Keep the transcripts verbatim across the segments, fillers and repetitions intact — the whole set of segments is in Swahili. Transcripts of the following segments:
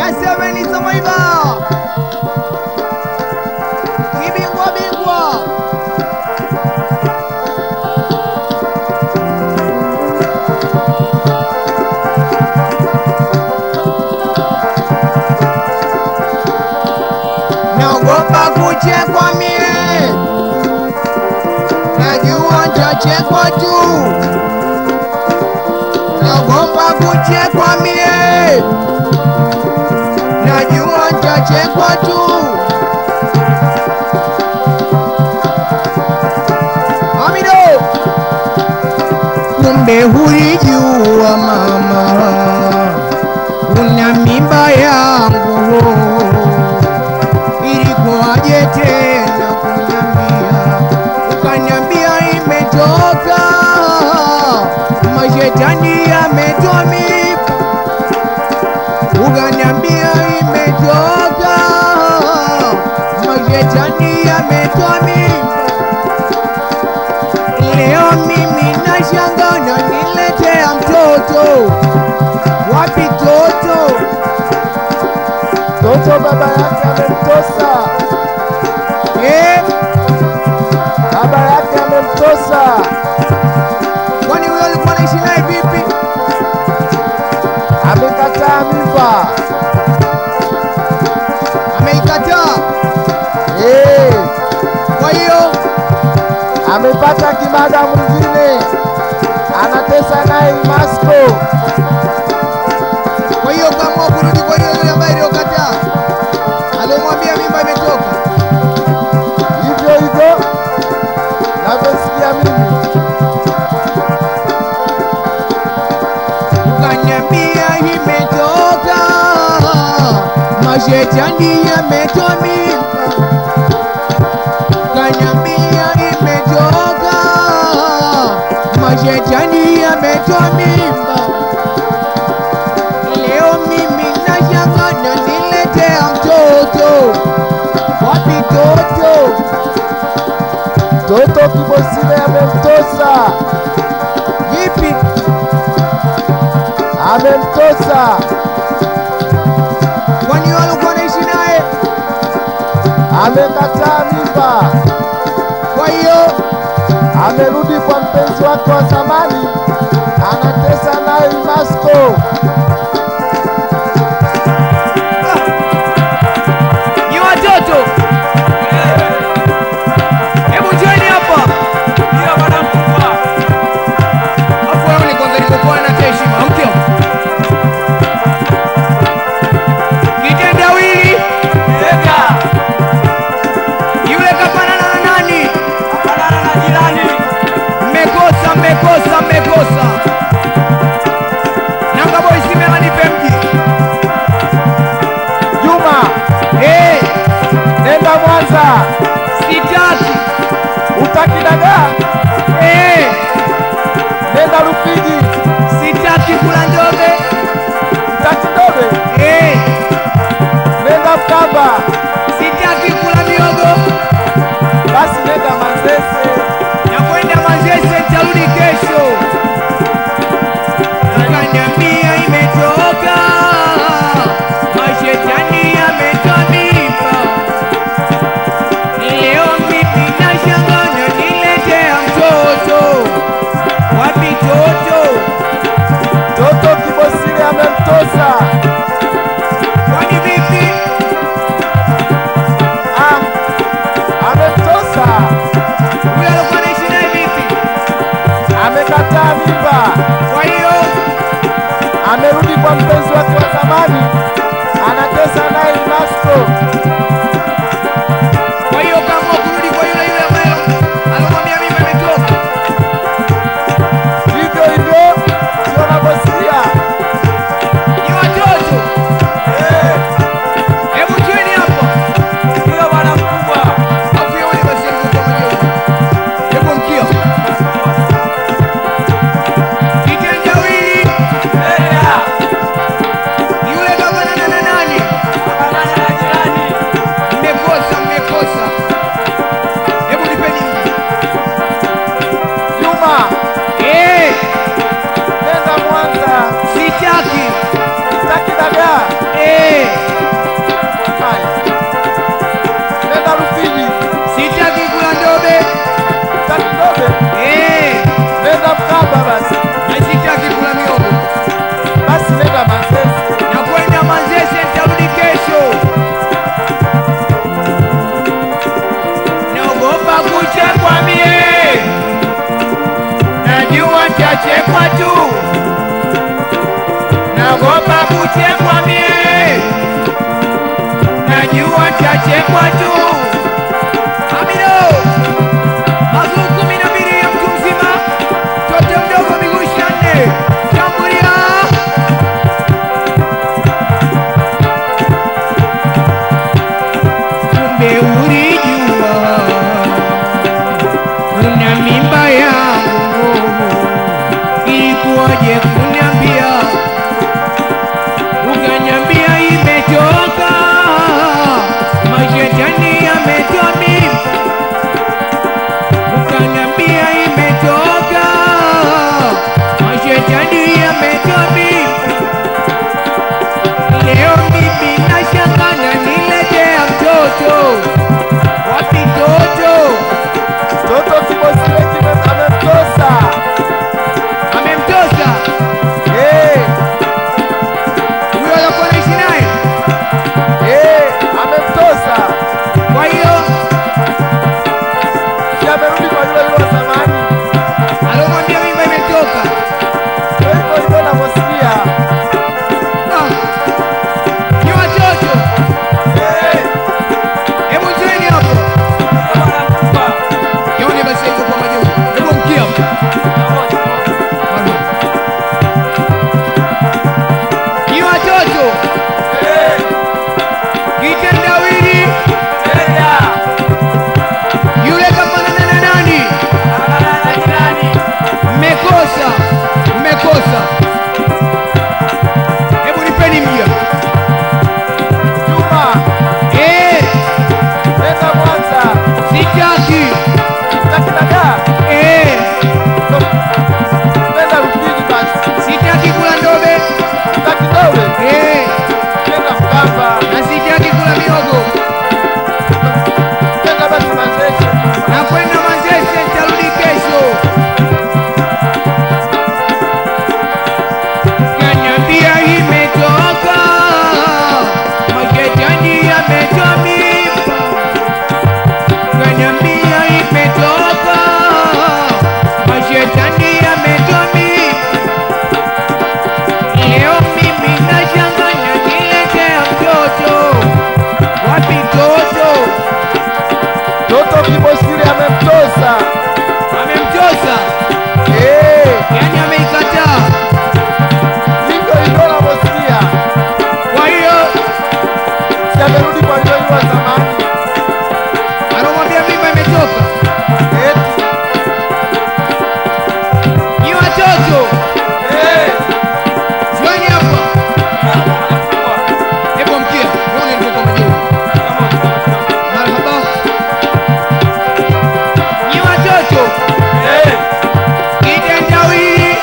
Yasemeni Samaiba Kibingwa bingwa naogopa kuchekwa mie, najua nitachekwa tu. Naogopa kuchekwa mie, najua nitachekwa tu. Amido, kumbe hulijua mama una mimba yangu, ilikuwaje tena kuniambia, ukaniambia imetoka, mashetani yametoa mimba, ukaniambia imetoka, mashetani yametoa mimba. Leo mimi nashangaa unaniletea mtoto, wapi toto? Toto baba yake amemtosa. Eh, Baba yake amemtosa. kwani huyo alikuwa anaishi naye vipi? Amekataa mimba. Ameikataa. Eh, Kwa hiyo amepata kimada mwingine. Anatesa naye Masko. kwa hiyo kaamua kurudi kwa yule yule ambaye aliyokataa, alomwambia mimba imetoka. Hivyo hivyo navyosikia mimi. Ukaniambia imetoka, mashetani yametoa mimba. Ukaniambia imetoka, mashetani yametoa mimba. Leo mimi nashangaa unaniletea mtoto, wapi toto? Toto Kibosile amemtosa. Vipi? Amemtosa. Kwani wale walikuwa wanaishi naye? Amekataa mimba. Kwa hiyo Amerudi kwa mpenzi wake wa zamani. Anatesa naye Masko. ni watoto. Hebu njoni hapa. Ndio bwana mkubwa. Hapo wewe ni kwanza nilipokuwa na heshima, mkeo. Kitendawili. Tega. Yule kafanana na nani? Kafanana na jirani. Mmekosa, mmekosa, utachekwa tu. Amino mazuu kumi na mbili ya mtu mzima, mtoto mdogo miguu ishirini na nne. Shambulia kumbe ulijua una mimba yangu, ilikuwaje kuniambia? Ukaniambia imetoka, mashetani yametoa mimba. Ukaniambia imetoka, mashetani yametoa mimba. Leo mimi nashangaa naniletea mtoto. Wapi mtoto? Mtoto Kibosile kime amemtosa. Amemtosa? Eh, Huyo alikuwa anaishi naye? eh, amemtosa. Kwa hiyo Si amerudi kwa yule yule wa zamani. alomwambia mimba imetoka. Ndio hivyo hivyo navyosikia. Ah, ni watoto. Eh, Hebu njoeni hapo. Yone basi yuko kwa majuu. Hebu mkia hapo. Mama. Ni watoto. eh, Kitendawili enda. yule kafanana na nani? Mmekosa. Mmekosa. Hebu nipeni mja. Juma, Eh, nenda Mwanza. sitaki. Takinaga. Eh, Nenda Rufiji basi. sitaki kula ndobe. Takidowe. Eh, Nenda Mkamba. na sitaki kula miogo. Nenda basi Manzese. Na kwenda Manzese nitarudi kesho. Kaniambia imetoka, mashetani yametoa mimba. Kaniambia imetoka, mashetani yametoa mimba. Leo mimi nashangaa naniletea mtoto. Wapi mtoto? Mtoto Kibosile amemtosa. Amemtosa, Eh, yani ameikataa. hivyo hivyo navyosikia. Kwa hiyo Si amerudi kwa yule yule wa zamani. anamwambia mimba imetoka. Eti. Ni watoto. Eh, Juani hapa. Hebu mkia. Yone ndio kwa majuu. Marhaba. Ni watoto. eh, Kitendawili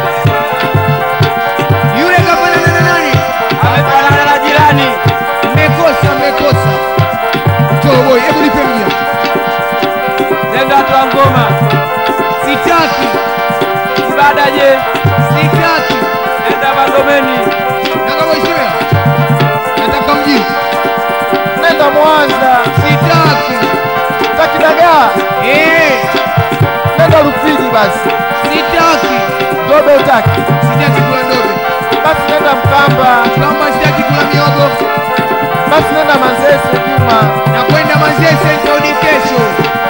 yule kafanana na nani? amefanana na jirani. Mmekosa, mmekosa. Toro boy, hebu nipe mja. Nenda toa ngoma. Sitaki. Ibada je? Sitaki. Nenda Magomeni. Na kama ishimela. Nataka mjini. Nenda Mwanza. Sitaki. Takinaga. Eh, Nenda Rufiji basi. sitaki. Ndobe utaki. Sitaki kula ndobe. Basi nenda Mkamba. Kama sitaki kula miogo, Basi nenda Manzese Juma. na kwenda Manzese nitarudi kesho.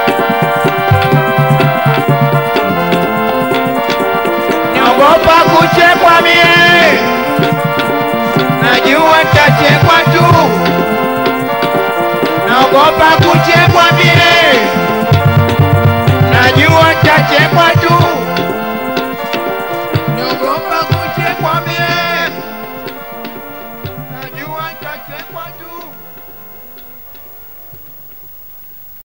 Naogopa kuchekwa mie, najua nitachekwa tu. Naogopa kuchekwa mie, najua nitachekwa tu. Naogopa kuchekwa mie, najua nitachekwa tu.